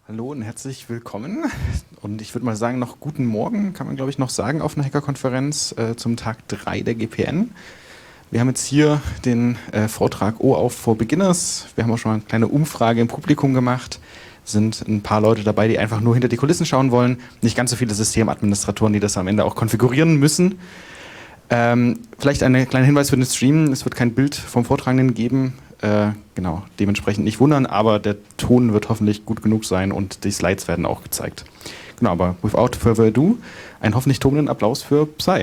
Hallo und herzlich willkommen. Und ich würde mal sagen, noch guten Morgen kann man, glaube ich, noch sagen auf einer Hackerkonferenz zum Tag 3 der GPN. Wir haben jetzt hier den Vortrag OAuth for Beginners. Wir haben auch schon mal eine kleine Umfrage im Publikum gemacht. Es sind ein paar Leute dabei, die einfach nur hinter die Kulissen schauen wollen. Nicht ganz so viele Systemadministratoren, die das am Ende auch konfigurieren müssen. Vielleicht ein kleiner Hinweis für den Stream. Es wird kein Bild vom Vortragenden geben. Genau, dementsprechend nicht wundern, aber der Ton wird hoffentlich gut genug sein und die Slides werden auch gezeigt. Genau, aber without further ado, einen hoffentlich tobenden Applaus für Psy.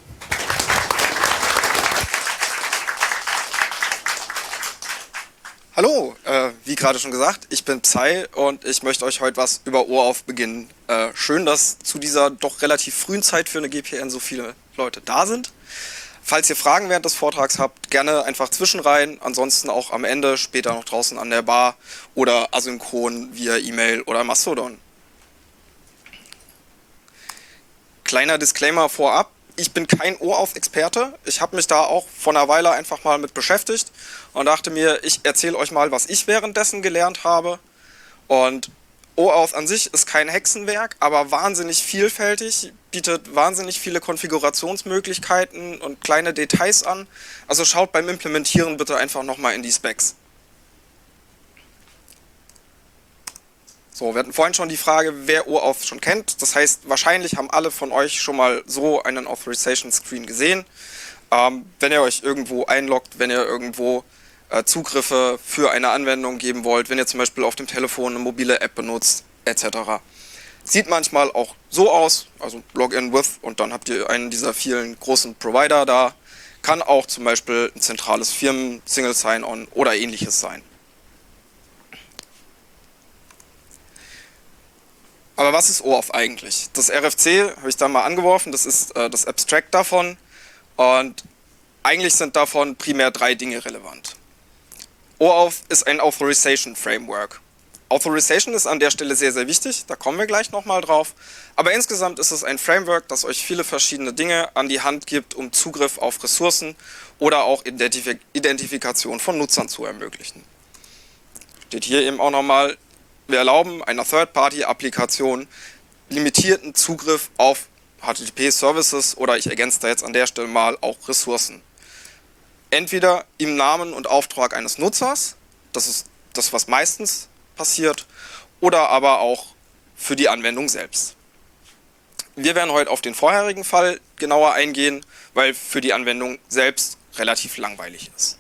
Hallo, wie gerade schon gesagt, ich bin Psy und ich möchte euch heute was über OAuth beginnen. Schön, dass zu dieser doch relativ frühen Zeit für eine GPN so viele Leute da sind. Falls ihr Fragen während des Vortrags habt, gerne einfach zwischenrein, ansonsten auch am Ende, später noch draußen an der Bar oder asynchron via E-Mail oder Mastodon. Kleiner Disclaimer vorab, ich bin kein OAuth-Experte, ich habe mich da auch vor einer Weile einfach mal mit beschäftigt und dachte mir, ich erzähle euch mal, was ich währenddessen gelernt habe. Und OAuth an sich ist kein Hexenwerk, aber wahnsinnig vielfältig, bietet wahnsinnig viele Konfigurationsmöglichkeiten und kleine Details an. Also schaut beim Implementieren bitte einfach nochmal in die Specs. So, wir hatten vorhin schon die Frage, wer OAuth schon kennt. Das heißt, wahrscheinlich haben alle von euch schon mal so einen Authorization Screen gesehen. Wenn ihr euch irgendwo einloggt, wenn ihr irgendwo Zugriffe für eine Anwendung geben wollt, wenn ihr zum Beispiel auf dem Telefon eine mobile App benutzt, etc. Sieht manchmal auch so aus, also Login with und dann habt ihr einen dieser vielen großen Provider da. Kann auch zum Beispiel ein zentrales Firmen-Single Sign-On oder ähnliches sein. Aber was ist OAuth eigentlich? Das RFC habe ich da mal angeworfen, das ist das Abstract davon und eigentlich sind davon primär 3 Dinge relevant. OAuth ist ein Authorization Framework. Authorization ist an der Stelle sehr, sehr wichtig, da kommen wir gleich nochmal drauf. Aber insgesamt ist es ein Framework, das euch viele verschiedene Dinge an die Hand gibt, um Zugriff auf Ressourcen oder auch Identifikation von Nutzern zu ermöglichen. Steht hier eben auch nochmal, wir erlauben einer Third-Party-Applikation limitierten Zugriff auf HTTP-Services oder ich ergänze da jetzt an der Stelle mal auch Ressourcen. Entweder im Namen und Auftrag eines Nutzers, das ist das, was meistens passiert, oder aber auch für die Anwendung selbst. Wir werden heute auf den vorherigen Fall genauer eingehen, weil für die Anwendung selbst relativ langweilig ist.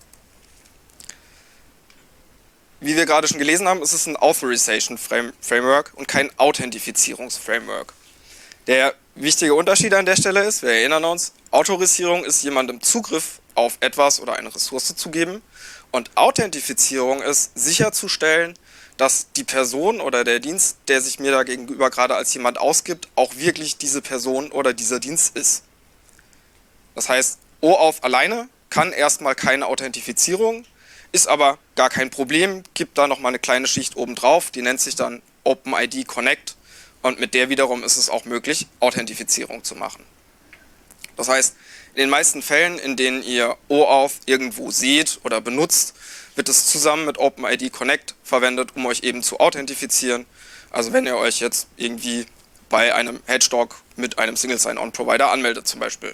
Wie wir gerade schon gelesen haben, ist es ein Authorization Framework und kein Authentifizierungsframework. Der wichtige Unterschied an der Stelle ist, wir erinnern uns, Autorisierung ist jemandem Zugriff auf etwas oder eine Ressource zu geben und Authentifizierung ist sicherzustellen, dass die Person oder der Dienst, der sich mir da gegenüber gerade als jemand ausgibt, auch wirklich diese Person oder dieser Dienst ist. Das heißt, OAuth alleine kann erstmal keine Authentifizierung, ist aber gar kein Problem, gibt da nochmal eine kleine Schicht oben drauf, die nennt sich dann OpenID Connect und mit der wiederum ist es auch möglich, Authentifizierung zu machen. Das heißt, in den meisten Fällen, in denen ihr OAuth irgendwo seht oder benutzt, wird es zusammen mit OpenID Connect verwendet, um euch eben zu authentifizieren. Also wenn ihr euch jetzt irgendwie bei einem Hedgehog mit einem Single Sign-On Provider anmeldet zum Beispiel.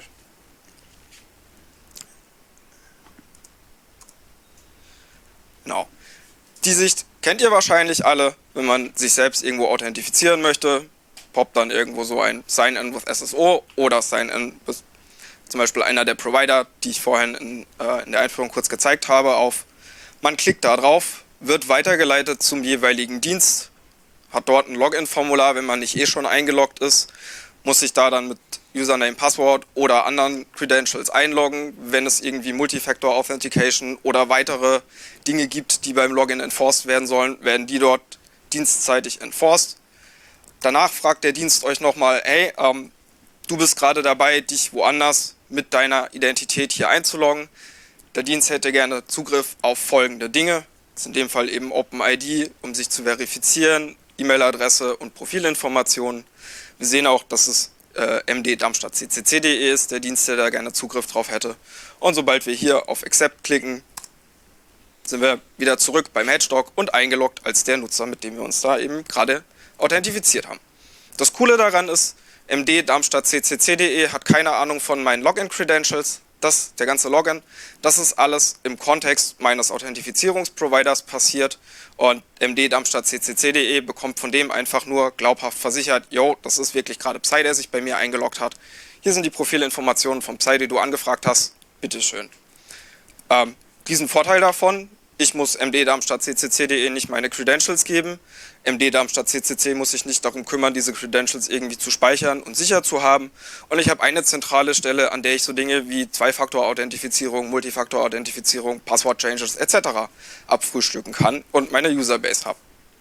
Genau. Die Sicht kennt ihr wahrscheinlich alle, wenn man sich selbst irgendwo authentifizieren möchte, poppt dann irgendwo so ein Sign-in with SSO oder Sign-in with zum Beispiel einer der Provider, die ich vorhin in der Einführung kurz gezeigt habe, auf. Man klickt da drauf, wird weitergeleitet zum jeweiligen Dienst, hat dort ein Login-Formular, wenn man nicht eh schon eingeloggt ist, muss sich da dann mit Username, Passwort oder anderen Credentials einloggen. Wenn es irgendwie Multifactor Authentication oder weitere Dinge gibt, die beim Login enforced werden sollen, werden die dort dienstseitig enforced. Danach fragt der Dienst euch nochmal, hey, du bist gerade dabei, dich woanders mit deiner Identität hier einzuloggen. Der Dienst hätte gerne Zugriff auf folgende Dinge. Das ist in dem Fall eben OpenID, um sich zu verifizieren, E-Mail-Adresse und Profilinformationen. Wir sehen auch, dass es md-ccc.de ist, der Dienst, der da gerne Zugriff drauf hätte. Und sobald wir hier auf Accept klicken, sind wir wieder zurück beim Hedgehog und eingeloggt als der Nutzer, mit dem wir uns da eben gerade authentifiziert haben. Das Coole daran ist, md-darmstadt-ccc.de hat keine Ahnung von meinen Login-Credentials. Der ganze Login, das ist alles im Kontext meines Authentifizierungsproviders passiert und md-darmstadt-ccc.de bekommt von dem einfach nur glaubhaft versichert, yo, das ist wirklich gerade Psy, der sich bei mir eingeloggt hat. Hier sind die Profilinformationen vom Psy, die du angefragt hast, bitteschön. Diesen Vorteil davon, ich muss md-darmstadt-ccc.de nicht meine Credentials geben. md-darmstadt-ccc muss sich nicht darum kümmern, diese Credentials irgendwie zu speichern und sicher zu haben. Und ich habe eine zentrale Stelle, an der ich so Dinge wie Zwei-Faktor-Authentifizierung, Multifaktor-Authentifizierung, Passwort-Changes etc. abfrühstücken kann und meine Userbase habe.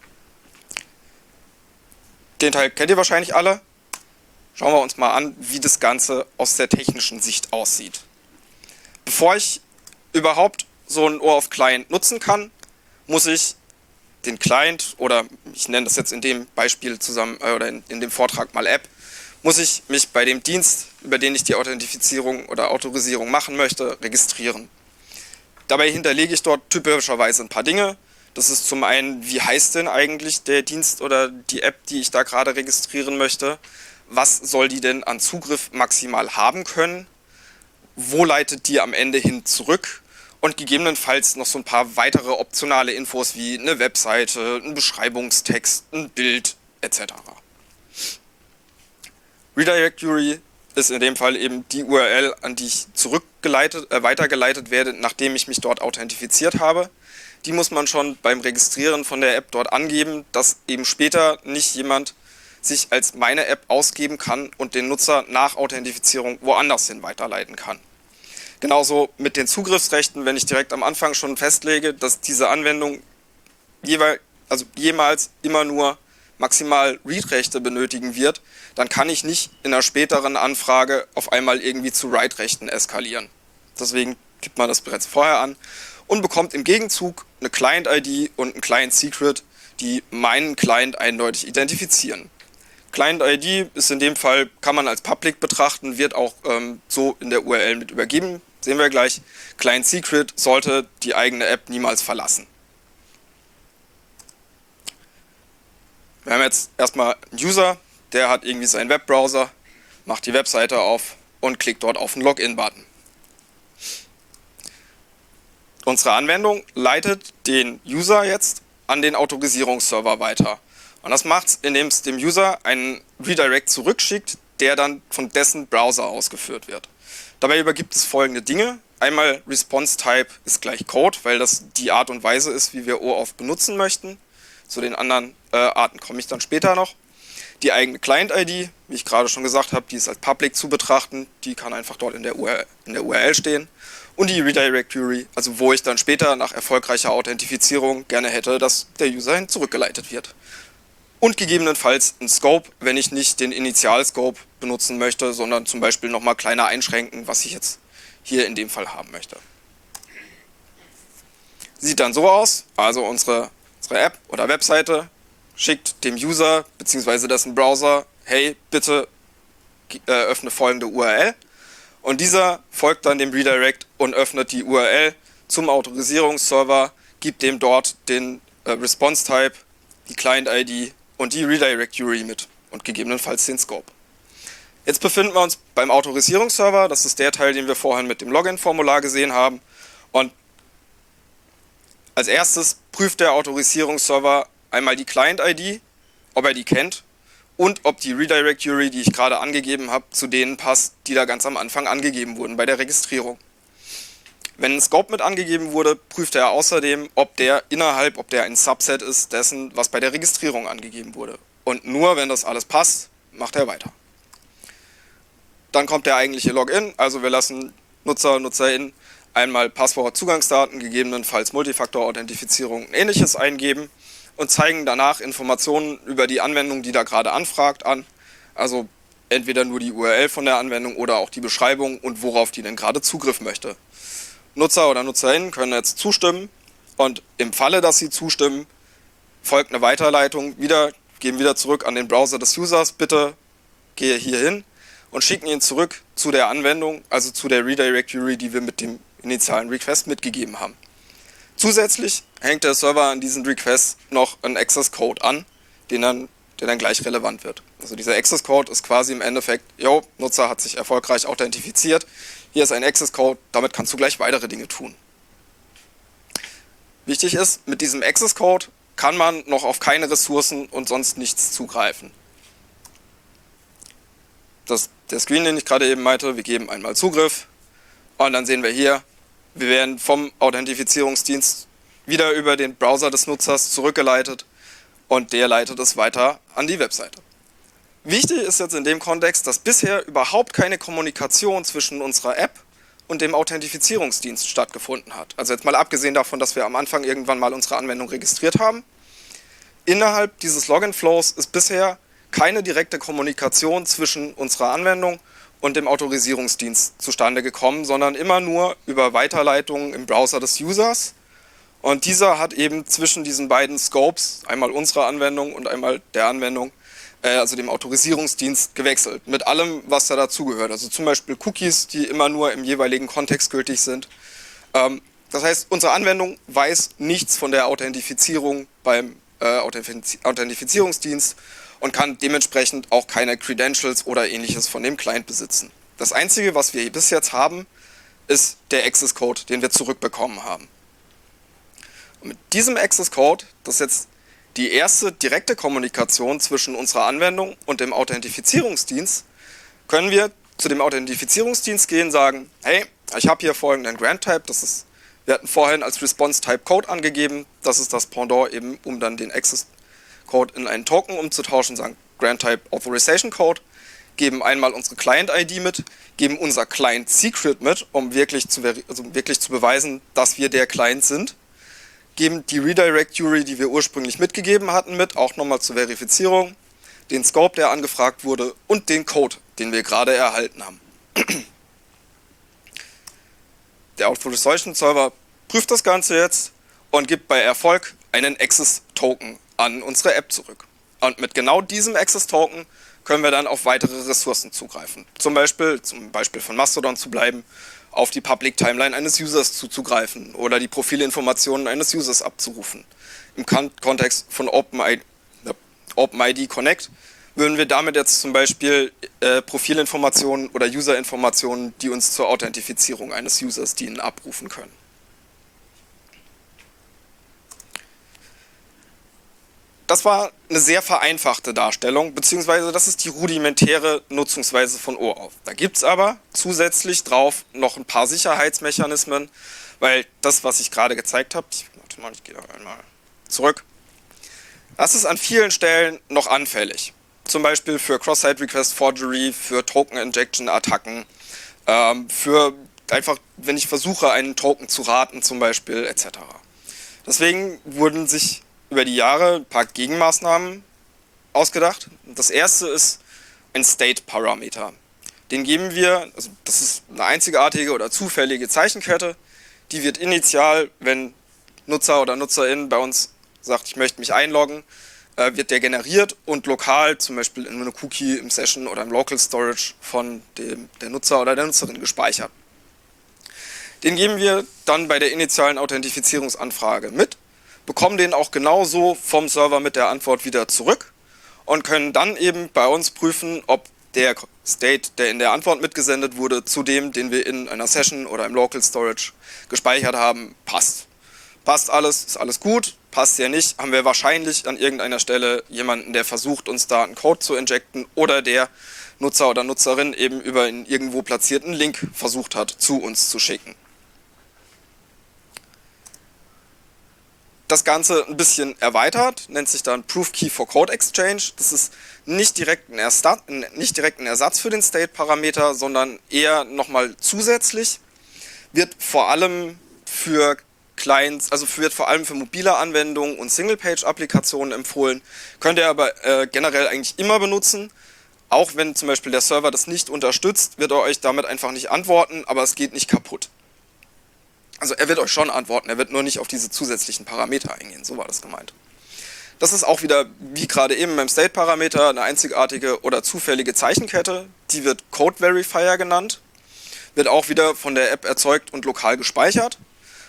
Den Teil kennt ihr wahrscheinlich alle. Schauen wir uns mal an, wie das Ganze aus der technischen Sicht aussieht. Bevor ich überhaupt so ein OAuth-Client nutzen kann, muss ich den Client, oder ich nenne das jetzt in dem Beispiel zusammen, oder in dem Vortrag mal App, muss ich mich bei dem Dienst, über den ich die Authentifizierung oder Autorisierung machen möchte, registrieren. Dabei hinterlege ich dort typischerweise ein paar Dinge. Das ist zum einen, wie heißt denn eigentlich der Dienst oder die App, die ich da gerade registrieren möchte? Was soll die denn an Zugriff maximal haben können? Wo leitet die am Ende hin zurück? Und gegebenenfalls noch so ein paar weitere optionale Infos wie eine Webseite, ein Beschreibungstext, ein Bild etc. Redirectory ist in dem Fall eben die URL, an die ich weitergeleitet werde, nachdem ich mich dort authentifiziert habe. Die muss man schon beim Registrieren von der App dort angeben, dass eben später nicht jemand sich als meine App ausgeben kann und den Nutzer nach Authentifizierung woanders hin weiterleiten kann. Genauso mit den Zugriffsrechten, wenn ich direkt am Anfang schon festlege, dass diese Anwendung jemals immer nur maximal Read-Rechte benötigen wird, dann kann ich nicht in einer späteren Anfrage auf einmal irgendwie zu Write-Rechten eskalieren. Deswegen gibt man das bereits vorher an und bekommt im Gegenzug eine Client-ID und ein Client-Secret, die meinen Client eindeutig identifizieren. Client-ID ist in dem Fall, kann man als Public betrachten, wird auch so in der URL mit übergeben. Sehen wir gleich. Client-Secret sollte die eigene App niemals verlassen. Wir haben jetzt erstmal einen User, der hat irgendwie seinen Webbrowser, macht die Webseite auf und klickt dort auf den Login-Button. Unsere Anwendung leitet den User jetzt an den Autorisierungsserver weiter. Und das macht es, indem es dem User einen Redirect zurückschickt, der dann von dessen Browser ausgeführt wird. Dabei übergibt es folgende Dinge. Einmal Response Type ist gleich Code, weil das die Art und Weise ist, wie wir OAuth benutzen möchten. Zu den anderen Arten komme ich dann später noch. Die eigene Client-ID, wie ich gerade schon gesagt habe, die ist als Public zu betrachten. Die kann einfach dort in der URL stehen. Und die Redirectory, also wo ich dann später nach erfolgreicher Authentifizierung gerne hätte, dass der User hin zurückgeleitet wird. Und gegebenenfalls ein Scope, wenn ich nicht den Initial-Scope benutzen möchte, sondern zum Beispiel nochmal kleiner einschränken, was ich jetzt hier in dem Fall haben möchte. Sieht dann so aus, also unsere App oder Webseite schickt dem User bzw. dessen Browser, hey, bitte öffne folgende URL. Und dieser folgt dann dem Redirect und öffnet die URL zum Autorisierungsserver, gibt dem dort den Response-Type, die Client-ID und die Redirectory mit und gegebenenfalls den Scope. Jetzt befinden wir uns beim Autorisierungsserver, das ist der Teil, den wir vorhin mit dem Login-Formular gesehen haben. Und als erstes prüft der Autorisierungsserver einmal die Client-ID, ob er die kennt und ob die Redirectory, die ich gerade angegeben habe, zu denen passt, die da ganz am Anfang angegeben wurden bei der Registrierung. Wenn ein Scope mit angegeben wurde, prüft er außerdem, ob der ein Subset ist dessen, was bei der Registrierung angegeben wurde. Und nur wenn das alles passt, macht er weiter. Dann kommt der eigentliche Login, also wir lassen Nutzer, NutzerInnen einmal Passwort, Zugangsdaten, gegebenenfalls Multifaktor-Authentifizierung und ähnliches eingeben und zeigen danach Informationen über die Anwendung, die da gerade anfragt, an. Also entweder nur die URL von der Anwendung oder auch die Beschreibung und worauf die denn gerade Zugriff möchte. Nutzer oder NutzerInnen können jetzt zustimmen und im Falle, dass sie zustimmen, folgt eine Weiterleitung, gehen wieder zurück an den Browser des Users, bitte gehe hier hin und schicken ihn zurück zu der Anwendung, also zu der Redirectory, die wir mit dem initialen Request mitgegeben haben. Zusätzlich hängt der Server an diesen Requests noch einen Access Code an, der dann gleich relevant wird. Also dieser Access Code ist quasi im Endeffekt, Nutzer hat sich erfolgreich authentifiziert, hier ist ein Access Code, damit kannst du gleich weitere Dinge tun. Wichtig ist, mit diesem Access Code kann man noch auf keine Ressourcen und sonst nichts zugreifen. Der Screen, den ich gerade eben meinte, wir geben einmal Zugriff und dann sehen wir hier, wir werden vom Authentifizierungsdienst wieder über den Browser des Nutzers zurückgeleitet und der leitet es weiter an die Webseite. Wichtig ist jetzt in dem Kontext, dass bisher überhaupt keine Kommunikation zwischen unserer App und dem Authentifizierungsdienst stattgefunden hat. Also jetzt mal abgesehen davon, dass wir am Anfang irgendwann mal unsere Anwendung registriert haben. Innerhalb dieses Login-Flows ist bisher keine direkte Kommunikation zwischen unserer Anwendung und dem Autorisierungsdienst zustande gekommen, sondern immer nur über Weiterleitungen im Browser des Users. Und dieser hat eben zwischen diesen beiden Scopes, einmal unserer Anwendung und einmal der Anwendung, also dem Autorisierungsdienst, gewechselt. Mit allem, was da dazugehört. Also zum Beispiel Cookies, die immer nur im jeweiligen Kontext gültig sind. Das heißt, unsere Anwendung weiß nichts von der Authentifizierung beim Authentifizierungsdienst und kann dementsprechend auch keine Credentials oder ähnliches von dem Client besitzen. Das Einzige, was wir bis jetzt haben, ist der Access Code, den wir zurückbekommen haben. Und mit diesem Access Code, das ist jetzt die erste direkte Kommunikation zwischen unserer Anwendung und dem Authentifizierungsdienst, können wir zu dem Authentifizierungsdienst gehen und sagen, hey, ich habe hier folgenden Grant-Type, wir hatten vorhin als Response-Type Code angegeben, das ist das Pendant eben, um dann den Access-Code in einen Token umzutauschen, sagen Grant-Type Authorization Code, geben einmal unsere Client-ID mit, geben unser Client-Secret mit, um wirklich zu beweisen, dass wir der Client sind, geben die Redirect-Jury, die wir ursprünglich mitgegeben hatten, mit, auch nochmal zur Verifizierung, den Scope, der angefragt wurde und den Code, den wir gerade erhalten haben. Der Authorization Server prüft das Ganze jetzt und gibt bei Erfolg einen Access-Token an unsere App zurück. Und mit genau diesem Access-Token können wir dann auf weitere Ressourcen zugreifen. Zum Beispiel von Mastodon zu bleiben, auf die Public Timeline eines Users zuzugreifen oder die Profilinformationen eines Users abzurufen. Im Kontext von OpenID Connect würden wir damit jetzt zum Beispiel Profilinformationen oder Userinformationen, die uns zur Authentifizierung eines Users dienen, abrufen können. Das war eine sehr vereinfachte Darstellung, beziehungsweise das ist die rudimentäre Nutzungsweise von OAuth. Da gibt es aber zusätzlich drauf noch ein paar Sicherheitsmechanismen, weil das, was ich gerade gezeigt habe, ich gehe da einmal zurück, das ist an vielen Stellen noch anfällig. Zum Beispiel für Cross-Site-Request-Forgery, für Token-Injection-Attacken, für einfach, wenn ich versuche, einen Token zu raten zum Beispiel, etc. Deswegen wurden sich über die Jahre ein paar Gegenmaßnahmen ausgedacht. Das erste ist ein State-Parameter. Den geben wir, also das ist eine einzigartige oder zufällige Zeichenkette, die wird initial, wenn Nutzer oder Nutzerin bei uns sagt, ich möchte mich einloggen, wird der generiert und lokal, zum Beispiel in einem Cookie, im Session oder im Local Storage von der Nutzer oder der Nutzerin gespeichert. Den geben wir dann bei der initialen Authentifizierungsanfrage mit, bekommen den auch genauso vom Server mit der Antwort wieder zurück und können dann eben bei uns prüfen, ob der State, der in der Antwort mitgesendet wurde, zu dem, den wir in einer Session oder im Local Storage gespeichert haben, passt. Passt alles, ist alles gut, passt ja nicht, haben wir wahrscheinlich an irgendeiner Stelle jemanden, der versucht, uns da einen Code zu injecten oder der Nutzer oder Nutzerin eben über einen irgendwo platzierten Link versucht hat, zu uns zu schicken. Das Ganze ein bisschen erweitert, nennt sich dann Proof Key for Code Exchange. Das ist nicht direkt ein Ersatz für den State-Parameter, sondern eher nochmal zusätzlich. Wird vor allem für Clients, also wird vor allem für mobile Anwendungen und Single-Page-Applikationen empfohlen. Könnt ihr aber generell eigentlich immer benutzen. Auch wenn zum Beispiel der Server das nicht unterstützt, wird er euch damit einfach nicht antworten, aber es geht nicht kaputt. Also er wird euch schon antworten, er wird nur nicht auf diese zusätzlichen Parameter eingehen, so war das gemeint. Das ist auch wieder, wie gerade eben beim State-Parameter, eine einzigartige oder zufällige Zeichenkette, die wird Code Verifier genannt, wird auch wieder von der App erzeugt und lokal gespeichert.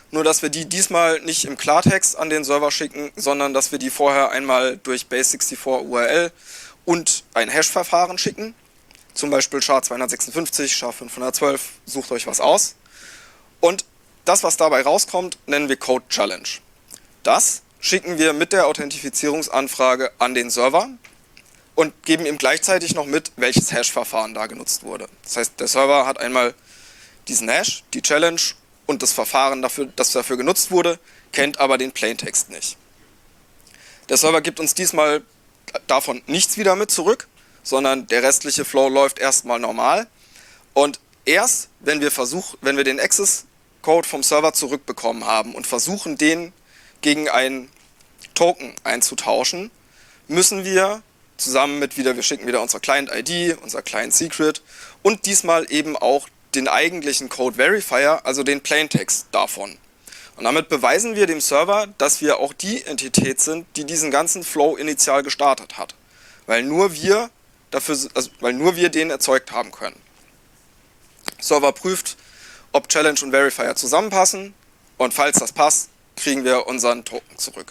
nur dass wir die diesmal nicht im Klartext an den Server schicken, sondern dass wir die vorher einmal durch Base64 URL und ein Hash-Verfahren schicken. Zum Beispiel SHA-256, SHA-512, sucht euch was aus. Und das, was dabei rauskommt, nennen wir Code Challenge. Das schicken wir mit der Authentifizierungsanfrage an den Server und geben ihm gleichzeitig noch mit, welches Hash-Verfahren da genutzt wurde. Das heißt, der Server hat einmal diesen Hash, die Challenge und das Verfahren, das dafür genutzt wurde, kennt aber den Plaintext nicht. Der Server gibt uns diesmal davon nichts wieder mit zurück, sondern der restliche Flow läuft erstmal normal. Und erst, wenn wir den Access-Code vom Server zurückbekommen haben und versuchen, den gegen einen Token einzutauschen, müssen wir zusammen mit wir schicken wieder unsere Client-ID, unser Client-Secret und diesmal eben auch den eigentlichen Code-Verifier, also den Plaintext davon. Und damit beweisen wir dem Server, dass wir auch die Entität sind, die diesen ganzen Flow initial gestartet hat. Weil nur wir den erzeugt haben können. Server prüft, ob Challenge und Verifier zusammenpassen und falls das passt, kriegen wir unseren Token zurück.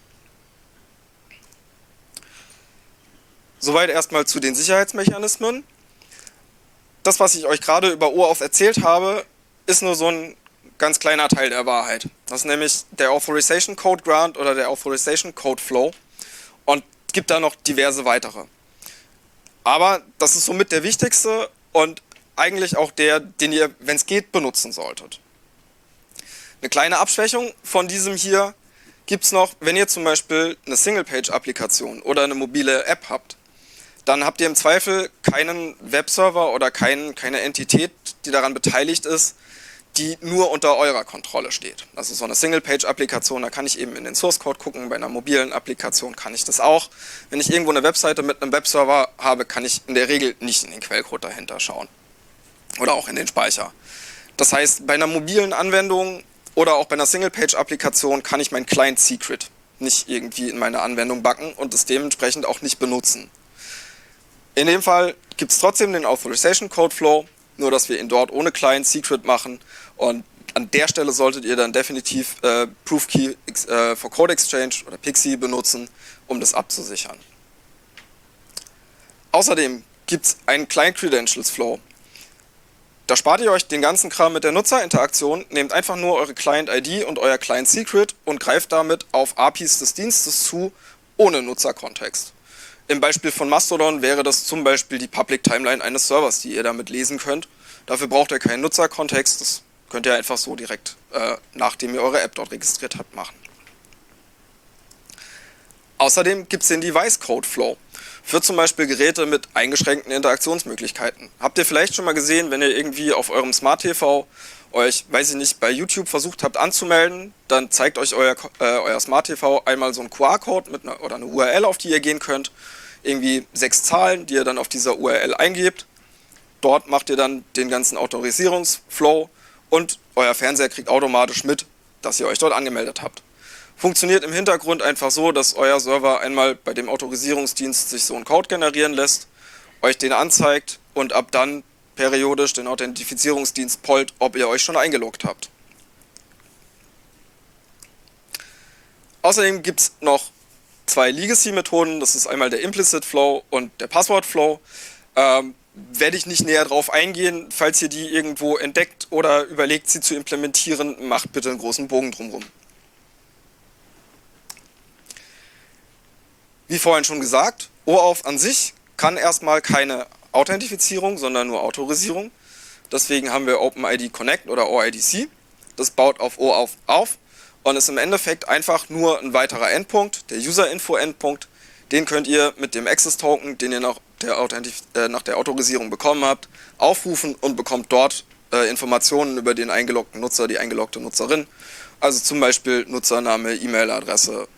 Soweit erstmal zu den Sicherheitsmechanismen. Das, was ich euch gerade über OAuth erzählt habe, ist nur so ein ganz kleiner Teil der Wahrheit. Das ist nämlich der Authorization Code Grant oder der Authorization Code Flow und es gibt da noch diverse weitere. Aber das ist somit der wichtigste und eigentlich auch der, den ihr, wenn es geht, benutzen solltet. Eine kleine Abschwächung von diesem hier gibt es noch, wenn ihr zum Beispiel eine Single-Page-Applikation oder eine mobile App habt. Dann habt ihr im Zweifel keinen Webserver oder keine Entität, die daran beteiligt ist, die nur unter eurer Kontrolle steht. Also so eine Single-Page-Applikation, da kann ich eben in den Source-Code gucken, bei einer mobilen Applikation kann ich das auch. Wenn ich irgendwo eine Webseite mit einem Webserver habe, kann ich in der Regel nicht in den Quellcode dahinter schauen. Oder auch in den Speicher. Das heißt, bei einer mobilen Anwendung oder auch bei einer Single-Page-Applikation kann ich mein Client-Secret nicht irgendwie in meine Anwendung backen und es dementsprechend auch nicht benutzen. In dem Fall gibt es trotzdem den Authorization Code Flow, nur dass wir ihn dort ohne Client Secret machen und an der Stelle solltet ihr dann definitiv Proof Key for Code Exchange oder PXE benutzen, um das abzusichern. Außerdem gibt es einen Client Credentials Flow. Da spart ihr euch den ganzen Kram mit der Nutzerinteraktion, nehmt einfach nur eure Client ID und euer Client Secret und greift damit auf APIs des Dienstes zu, ohne Nutzerkontext. Im Beispiel von Mastodon wäre das zum Beispiel die Public Timeline eines Servers, die ihr damit lesen könnt. Dafür braucht ihr keinen Nutzerkontext, das könnt ihr einfach so direkt, nachdem ihr eure App dort registriert habt, machen. Außerdem gibt es den Device Code Flow für zum Beispiel Geräte mit eingeschränkten Interaktionsmöglichkeiten. Habt ihr vielleicht schon mal gesehen, wenn ihr irgendwie auf eurem Smart TV euch, weiß ich nicht, bei YouTube versucht habt anzumelden, dann zeigt euch euer Smart TV einmal so einen QR-Code oder eine URL, auf die ihr gehen könnt. Irgendwie 6 Zahlen, die ihr dann auf dieser URL eingebt. Dort macht ihr dann den ganzen Autorisierungsflow und euer Fernseher kriegt automatisch mit, dass ihr euch dort angemeldet habt. Funktioniert im Hintergrund einfach so, dass euer Server einmal bei dem Autorisierungsdienst sich so einen Code generieren lässt, euch den anzeigt und ab dann periodisch den Authentifizierungsdienst pollt, ob ihr euch schon eingeloggt habt. Außerdem gibt es noch 2 Legacy-Methoden, das ist einmal der Implicit Flow und der Password Flow. Werde ich nicht näher drauf eingehen, falls ihr die irgendwo entdeckt oder überlegt, sie zu implementieren, macht bitte einen großen Bogen drumherum. Wie vorhin schon gesagt, OAuth an sich kann erstmal keine Authentifizierung, sondern nur Autorisierung. Deswegen haben wir OpenID Connect oder OIDC. Das baut auf OAuth auf und ist im Endeffekt einfach nur ein weiterer Endpunkt, der User-Info-Endpunkt. Den könnt ihr mit dem Access-Token, den ihr nach der Autorisierung bekommen habt, aufrufen und bekommt dort Informationen über den eingeloggten Nutzer, die eingeloggte Nutzerin. Also zum Beispiel Nutzername, E-Mail-Adresse.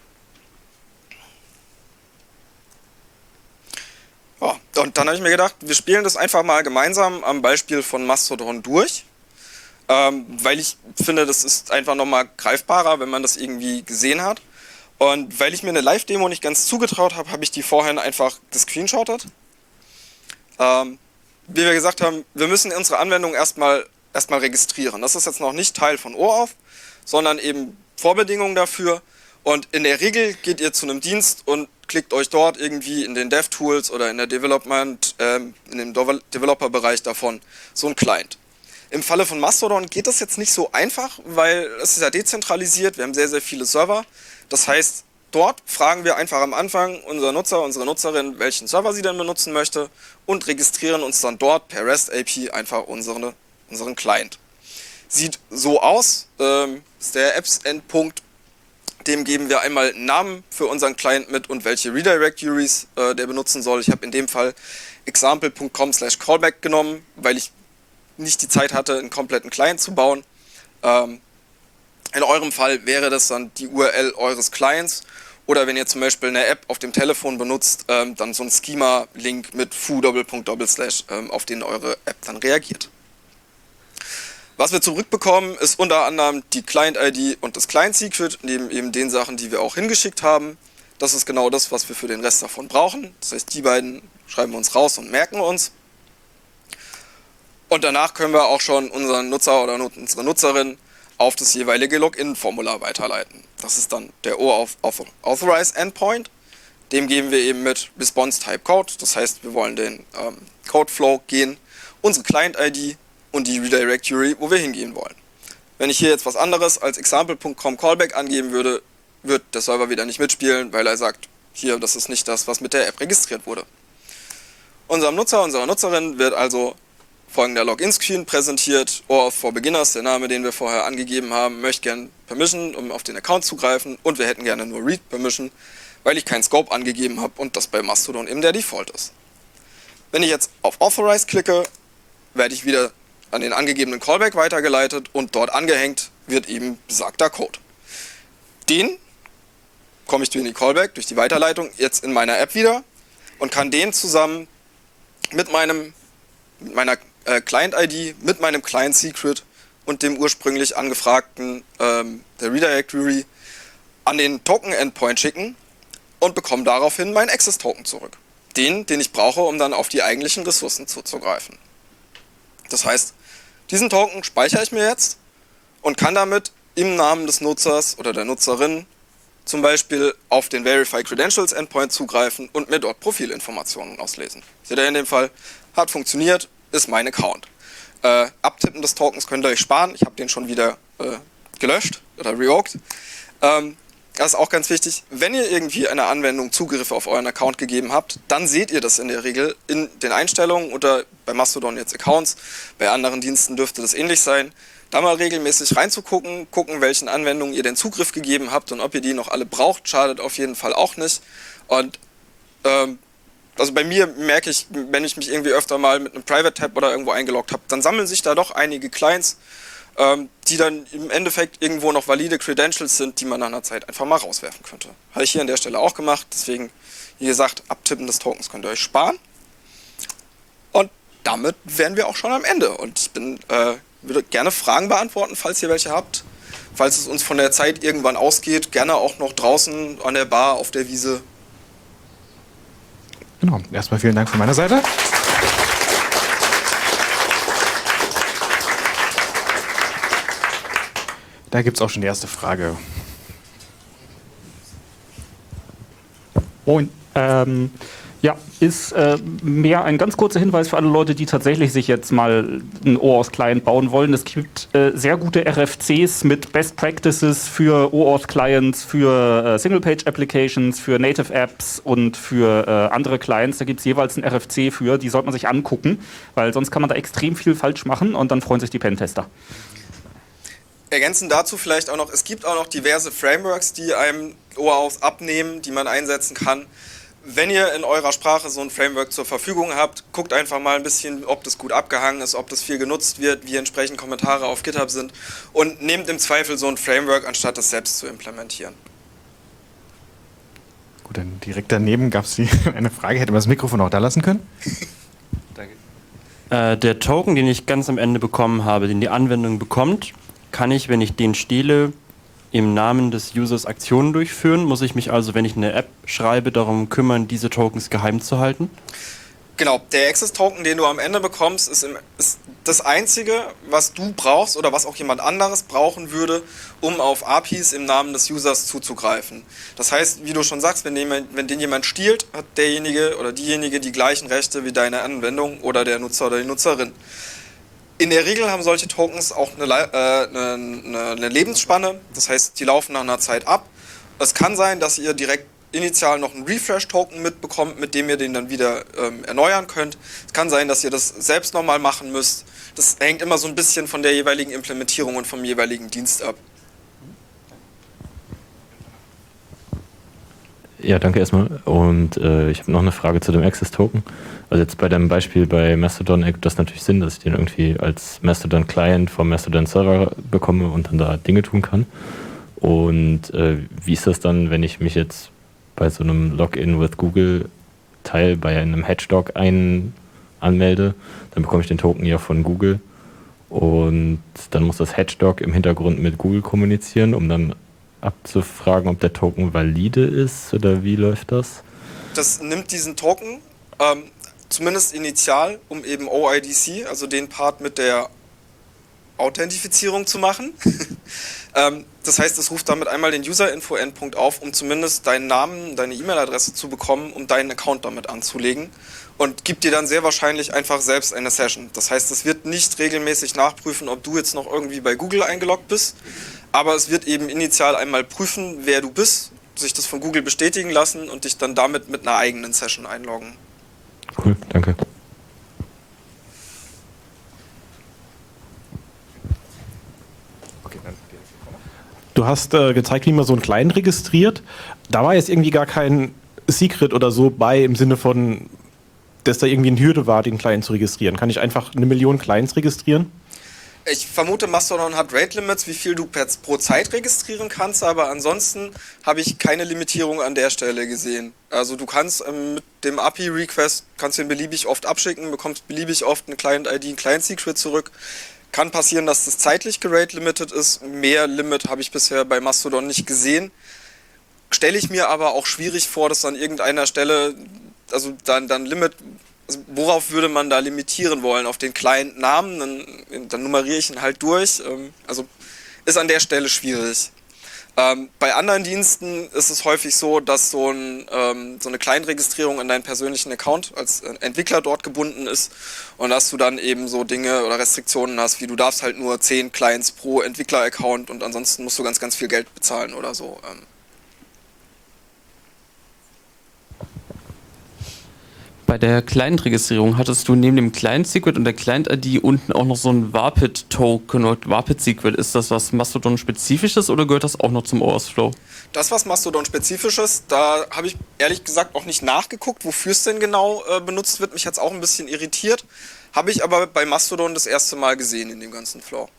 Ja, und dann habe ich mir gedacht, wir spielen das einfach mal gemeinsam am Beispiel von Mastodon durch, weil ich finde, das ist einfach nochmal greifbarer, wenn man das irgendwie gesehen hat. Und weil ich mir eine Live-Demo nicht ganz zugetraut habe, habe ich die vorhin einfach gescreenshottet. Wie wir gesagt haben, wir müssen unsere Anwendung erstmal erstmal registrieren. Das ist jetzt noch nicht Teil von OAuth, sondern eben Vorbedingungen dafür. Und in der Regel geht ihr zu einem Dienst und klickt euch dort irgendwie in den DevTools oder in der in dem Developer-Bereich davon so ein Client. Im Falle von Mastodon geht das jetzt nicht so einfach, weil es ist ja dezentralisiert, wir haben sehr, sehr viele Server. Das heißt, dort fragen wir einfach am Anfang unser Nutzer, unsere Nutzerin, welchen Server sie denn benutzen möchte und registrieren uns dann dort per REST API einfach unseren Client. Sieht so aus, ist der Apps-Endpunkt, dem geben wir einmal einen Namen für unseren Client mit und welche Redirectories der benutzen soll. Ich habe in dem Fall example.com/callback genommen, weil ich nicht die Zeit hatte, einen kompletten Client zu bauen. In eurem Fall wäre das dann die URL eures Clients oder wenn ihr zum Beispiel eine App auf dem Telefon benutzt, dann so ein Schema-Link mit foo://, auf den eure App dann reagiert. Was wir zurückbekommen, ist unter anderem die Client-ID und das Client-Secret, neben eben den Sachen, die wir auch hingeschickt haben. Das ist genau das, was wir für den Rest davon brauchen. Das heißt, die beiden schreiben wir uns raus und merken uns. Und danach können wir auch schon unseren Nutzer oder unsere Nutzerin auf das jeweilige Login-Formular weiterleiten. Das ist dann der OAuth Authorize Endpoint. Dem geben wir eben mit Response Type Code. Das heißt, wir wollen den Codeflow gehen, unsere Client-ID und die Redirectory, wo wir hingehen wollen. Wenn ich hier jetzt was anderes als example.com Callback angeben würde, wird der Server wieder nicht mitspielen, weil er sagt, hier, das ist nicht das, was mit der App registriert wurde. Unserem Nutzer, unserer Nutzerin wird also folgender Login-Screen präsentiert. OAuth for Beginners, der Name, den wir vorher angegeben haben, möchte gerne Permission, um auf den Account zugreifen und wir hätten gerne nur Read Permission, weil ich keinen Scope angegeben habe und das bei Mastodon eben der Default ist. Wenn ich jetzt auf Authorize klicke, werde ich wieder an den angegebenen Callback weitergeleitet und dort angehängt wird eben besagter Code. Den komme ich durch den Callback, durch die Weiterleitung jetzt in meiner App wieder und kann den zusammen mit meiner Client-ID, mit meinem Client-Secret und dem ursprünglich angefragten der Redirectory an den Token-Endpoint schicken und bekomme daraufhin meinen Access-Token zurück. Den ich brauche, um dann auf die eigentlichen Ressourcen zuzugreifen. Das heißt, diesen Token speichere ich mir jetzt und kann damit im Namen des Nutzers oder der Nutzerin zum Beispiel auf den Verify Credentials Endpoint zugreifen und mir dort Profilinformationen auslesen. Seht ihr in dem Fall, hat funktioniert, ist mein Account. Abtippen des Tokens könnt ihr euch sparen, ich habe den schon wieder gelöscht oder revoked. Das ist auch ganz wichtig, wenn ihr irgendwie einer Anwendung Zugriffe auf euren Account gegeben habt, dann seht ihr das in der Regel in den Einstellungen oder bei Mastodon jetzt Accounts, bei anderen Diensten dürfte das ähnlich sein. Da mal regelmäßig reinzugucken, gucken, welchen Anwendungen ihr den Zugriff gegeben habt und ob ihr die noch alle braucht, schadet auf jeden Fall auch nicht. Und also bei mir merke ich, wenn ich mich irgendwie öfter mal mit einem Private Tab oder irgendwo eingeloggt habe, dann sammeln sich da doch einige Clients, die dann im Endeffekt irgendwo noch valide Credentials sind, die man nach einer Zeit einfach mal rauswerfen könnte. Habe ich hier an der Stelle auch gemacht, deswegen, wie gesagt, Abtippen des Tokens könnt ihr euch sparen. Und damit wären wir auch schon am Ende. Und ich würde gerne Fragen beantworten, falls ihr welche habt. Falls es uns von der Zeit irgendwann ausgeht, gerne auch noch draußen an der Bar, auf der Wiese. Genau, erstmal vielen Dank von meiner Seite. Da gibt es auch schon die erste Frage. Moin. Ja, ist mehr ein ganz kurzer Hinweis für alle Leute, die tatsächlich sich jetzt mal einen OAuth-Client bauen wollen. Es gibt sehr gute RFCs mit Best Practices für OAuth-Clients, für Single-Page-Applications, für Native-Apps und für andere Clients. Da gibt es jeweils einen RFC für, die sollte man sich angucken, weil sonst kann man da extrem viel falsch machen und dann freuen sich die Pentester. Ergänzend dazu vielleicht auch noch, es gibt auch noch diverse Frameworks, die einem OAuth abnehmen, die man einsetzen kann. Wenn ihr in eurer Sprache so ein Framework zur Verfügung habt, guckt einfach mal ein bisschen, ob das gut abgehangen ist, ob das viel genutzt wird, wie entsprechend Kommentare auf GitHub sind und nehmt im Zweifel so ein Framework, anstatt das selbst zu implementieren. Gut, dann direkt daneben gab es eine Frage. Hätte man das Mikrofon auch da lassen können? Danke. Der Token, den ich ganz am Ende bekommen habe, den die Anwendung bekommt, kann ich, wenn ich den stehle, im Namen des Users Aktionen durchführen? Muss ich mich also, wenn ich eine App schreibe, darum kümmern, diese Tokens geheim zu halten? Genau, der Access-Token, den du am Ende bekommst, ist das Einzige, was du brauchst oder was auch jemand anderes brauchen würde, um auf APIs im Namen des Users zuzugreifen. Das heißt, wie du schon sagst, wenn den jemand stiehlt, hat derjenige oder diejenige die gleichen Rechte wie deine Anwendung oder der Nutzer oder die Nutzerin. In der Regel haben solche Tokens auch eine Lebensspanne, das heißt, die laufen nach einer Zeit ab. Es kann sein, dass ihr direkt initial noch einen Refresh-Token mitbekommt, mit dem ihr den dann wieder erneuern könnt. Es kann sein, dass ihr das selbst nochmal machen müsst. Das hängt immer so ein bisschen von der jeweiligen Implementierung und vom jeweiligen Dienst ab. Ja, danke erstmal. Und ich habe noch eine Frage zu dem Access-Token. Also jetzt bei deinem Beispiel bei Mastodon ergibt das natürlich Sinn, dass ich den irgendwie als Mastodon-Client vom Mastodon-Server bekomme und dann da Dinge tun kann. Und wie ist das dann, wenn ich mich jetzt bei so einem Login with Google-Teil bei einem Hedgedog anmelde? Dann bekomme ich den Token ja von Google. Und dann muss das Hedgedog im Hintergrund mit Google kommunizieren, um dann abzufragen, ob der Token valide ist oder wie läuft das? Das nimmt diesen Token, zumindest initial, um eben OIDC, also den Part mit der Authentifizierung zu machen. Das heißt, es ruft damit einmal den User-Info-Endpunkt auf, um zumindest deinen Namen, deine E-Mail-Adresse zu bekommen, um deinen Account damit anzulegen und gibt dir dann sehr wahrscheinlich einfach selbst eine Session. Das heißt, es wird nicht regelmäßig nachprüfen, ob du jetzt noch irgendwie bei Google eingeloggt bist, aber es wird eben initial einmal prüfen, wer du bist, sich das von Google bestätigen lassen und dich dann damit mit einer eigenen Session einloggen. Cool, danke. Du hast gezeigt, wie man so einen Client registriert. Da war jetzt irgendwie gar kein Secret oder so bei, im Sinne von, dass da irgendwie eine Hürde war, den Client zu registrieren. Kann ich einfach 1 Million Clients registrieren? Ich vermute, Mastodon hat Rate Limits, wie viel du pro Zeit registrieren kannst, aber ansonsten habe ich keine Limitierung an der Stelle gesehen. Also du kannst mit dem API-Request, kannst du ihn beliebig oft abschicken, bekommst beliebig oft eine Client-ID, ein Client-Secret zurück. Kann passieren, dass das zeitlich gerate-limited ist. Mehr Limit habe ich bisher bei Mastodon nicht gesehen. Stelle ich mir aber auch schwierig vor, dass an irgendeiner Stelle, also dann Limit, also worauf würde man da limitieren wollen? Auf den Client-Namen? Dann nummeriere ich ihn halt durch. Also ist an der Stelle schwierig. Bei anderen Diensten ist es häufig so, dass so eine Client-Registrierung an deinen persönlichen Account als Entwickler dort gebunden ist und dass du dann eben so Dinge oder Restriktionen hast, wie du darfst halt nur 10 Clients pro Entwickler-Account und ansonsten musst du ganz, ganz viel Geld bezahlen oder so. Bei der Client-Registrierung hattest du neben dem Client-Secret und der Client-ID unten auch noch so ein Warpit-Token oder Warpit-Secret. Ist das was Mastodon-spezifisches oder gehört das auch noch zum OAuth-Flow? Das, was Mastodon-spezifisches, da habe ich ehrlich gesagt auch nicht nachgeguckt, wofür es denn genau benutzt wird. Mich hat es auch ein bisschen irritiert. Habe ich aber bei Mastodon das erste Mal gesehen in dem ganzen Flow.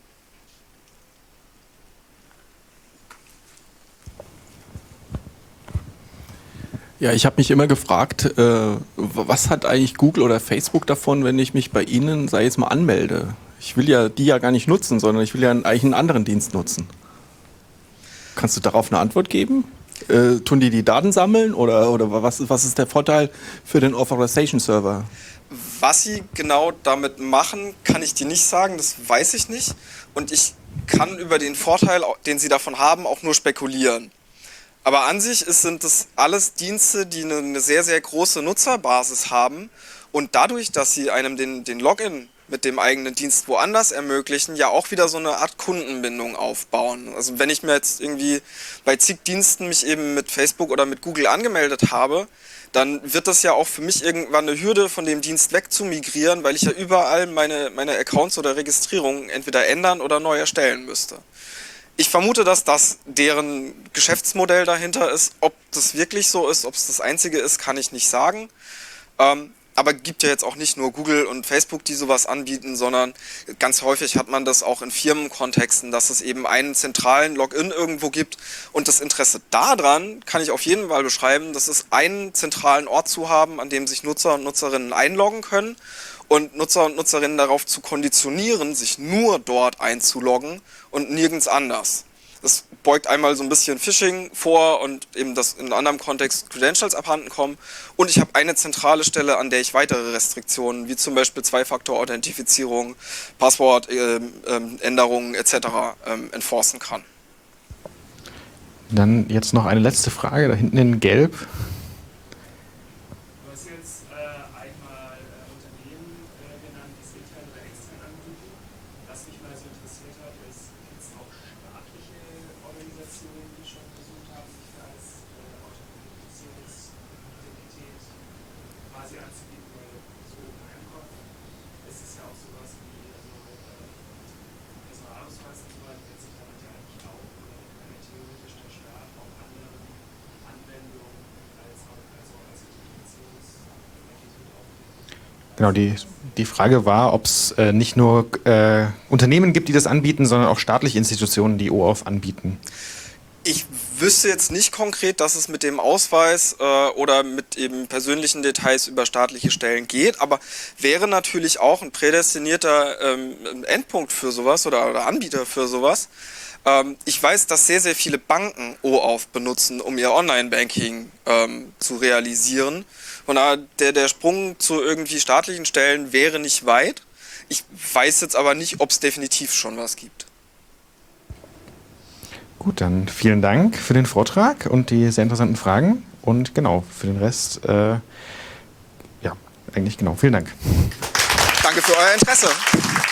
Ja, ich habe mich immer gefragt, was hat eigentlich Google oder Facebook davon, wenn ich mich bei Ihnen, sei jetzt mal, anmelde? Ich will ja die ja gar nicht nutzen, sondern ich will ja eigentlich einen anderen Dienst nutzen. Kannst du darauf eine Antwort geben? Tun die Daten sammeln oder was ist der Vorteil für den Authorization Server? Was sie genau damit machen, kann ich dir nicht sagen, das weiß ich nicht. Und ich kann über den Vorteil, den sie davon haben, auch nur spekulieren. Aber an sich sind das alles Dienste, die eine sehr, sehr große Nutzerbasis haben und dadurch, dass sie einem den Login mit dem eigenen Dienst woanders ermöglichen, ja auch wieder so eine Art Kundenbindung aufbauen. Also wenn ich mir jetzt irgendwie bei zig Diensten mich eben mit Facebook oder mit Google angemeldet habe, dann wird das ja auch für mich irgendwann eine Hürde, von dem Dienst wegzumigrieren, weil ich ja überall meine Accounts oder Registrierungen entweder ändern oder neu erstellen müsste. Ich vermute, dass das deren Geschäftsmodell dahinter ist. Ob das wirklich so ist, ob es das Einzige ist, kann ich nicht sagen. Aber gibt ja jetzt auch nicht nur Google und Facebook, die sowas anbieten, sondern ganz häufig hat man das auch in Firmenkontexten, dass es eben einen zentralen Login irgendwo gibt. Und das Interesse daran kann ich auf jeden Fall beschreiben, dass es einen zentralen Ort zu haben, an dem sich Nutzer und Nutzerinnen einloggen können. Und Nutzer und Nutzerinnen darauf zu konditionieren, sich nur dort einzuloggen und nirgends anders. Das beugt einmal so ein bisschen Phishing vor und eben, dass in einem anderen Kontext Credentials abhanden kommen. Und ich habe eine zentrale Stelle, an der ich weitere Restriktionen, wie zum Beispiel Zwei-Faktor-Authentifizierung, Passwortänderungen etc. enforcen kann. Dann jetzt noch eine letzte Frage, da hinten in Gelb. Du hast jetzt einmal Unternehmen genannt, die es intern oder extern anbieten. Was mich mal so interessiert hat, ist, gibt es auch staatliche Organisationen, die schon versucht haben, sich da als Authentifizierungsidentität quasi anzubieten, weil so im Kopf ist es ja auch sowas wie Personalausweis und so weiter, jetzt sich damit ja eigentlich auch theoretisch der Staat auch anderen Anwendungen als Genau, die Frage war, ob es nicht nur Unternehmen gibt, die das anbieten, sondern auch staatliche Institutionen, die OAuth anbieten. Ich wüsste jetzt nicht konkret, dass es mit dem Ausweis oder mit eben persönlichen Details über staatliche Stellen geht, aber wäre natürlich auch ein prädestinierter Endpunkt für sowas oder Anbieter für sowas. Ich weiß, dass sehr, sehr viele Banken OAuth benutzen, um ihr Online-Banking zu realisieren. Und der Sprung zu irgendwie staatlichen Stellen wäre nicht weit. Ich weiß jetzt aber nicht, ob es definitiv schon was gibt. Gut, dann vielen Dank für den Vortrag und die sehr interessanten Fragen. Und genau, für den Rest, ja, eigentlich genau. Vielen Dank. Danke für euer Interesse.